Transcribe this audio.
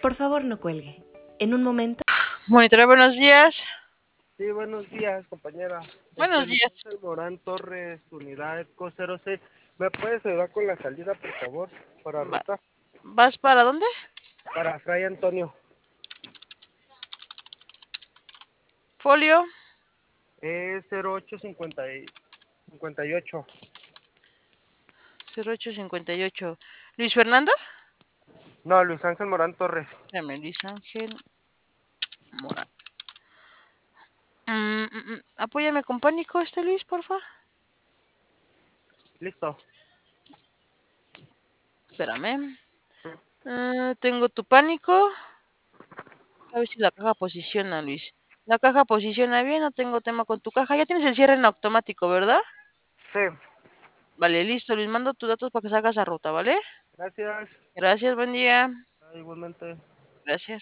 Por favor, no cuelgue. En un momento. Monitora, buenos días. Sí, buenos días, compañera. Buenos Luis días. Ángel Morán Torres, unidad ECO 06. ¿Me puedes ayudar con la salida, por favor, para ruta? ¿Vas para dónde? Para Fray Antonio. Folio. Es 0858. 0858. ¿Luis Fernando? No, Luis Ángel Morán Torres. Espérame, Luis Ángel Morán. Apóyame con pánico, Luis, porfa. Listo. Espérame. Tengo tu pánico. A ver si la caja posiciona, Luis. La caja posiciona bien, no tengo tema con tu caja. Ya tienes el cierre en automático, ¿verdad? Sí. Vale, listo, Luis. Mando tus datos para que salgas a ruta, ¿vale? Gracias. Gracias, buen día. Igualmente. Gracias.